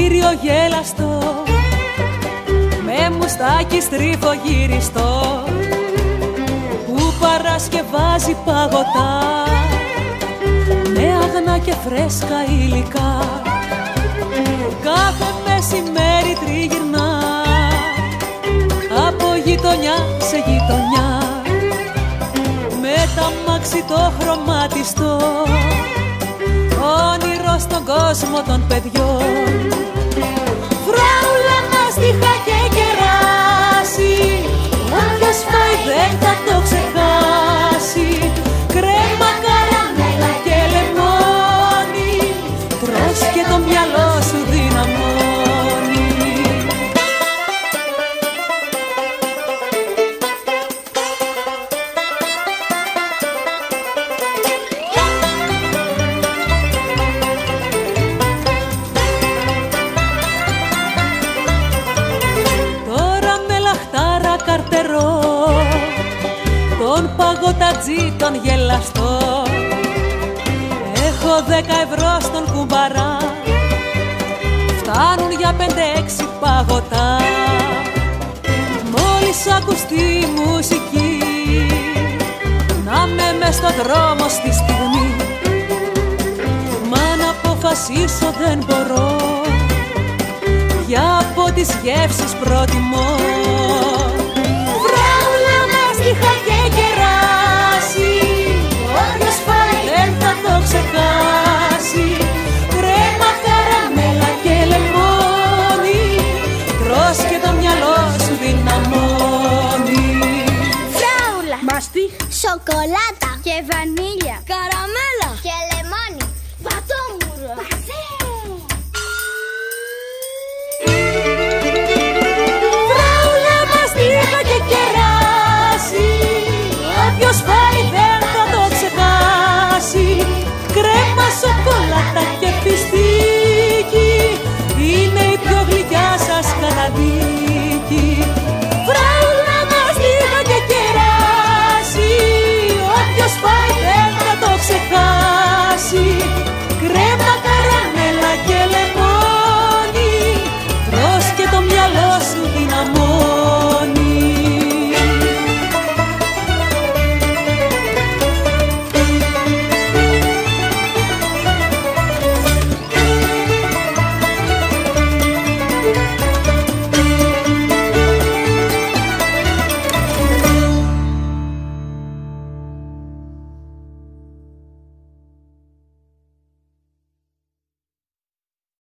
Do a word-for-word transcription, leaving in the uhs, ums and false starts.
κτίριο γέλαστο με μουστάκι στριφογυριστό που παρασκευάζει παγωτά με αγνά και φρέσκα υλικά. Κάθε μεσημέρι τριγυρνά από γειτονιά σε γειτονιά με τα μάξι το χρωματιστό, όνειρο στον κόσμο των παιδιών. Φράουλα μαστιχά και κεράσι, όποιος φάει δεν θα το ξεχάσει. Κρέμα, καραμέλα και λεμόνι, τρως και το μυαλό σου δυναμώνει. Τον παγωτατζή τον γελαστό έχω δέκα ευρώ στον κουμπαρά, φτάνουν για πέντε έξι παγωτά. Μόλις ακουστεί η μουσική να με μες στον δρόμο στη στιγμή, μα να αποφασίσω δεν μπορώ, για από τις γεύσεις προτιμώ. Φράουλα μαστιχά και κεράσι, όποιος φάει δεν θα το ξεχάσει. Κρέμα, καραμέλα και λεμόνι, τρως και το μυαλό σου δυναμώνει. Φράουλα, μαστιχ, σοκολάτα και βανίλια.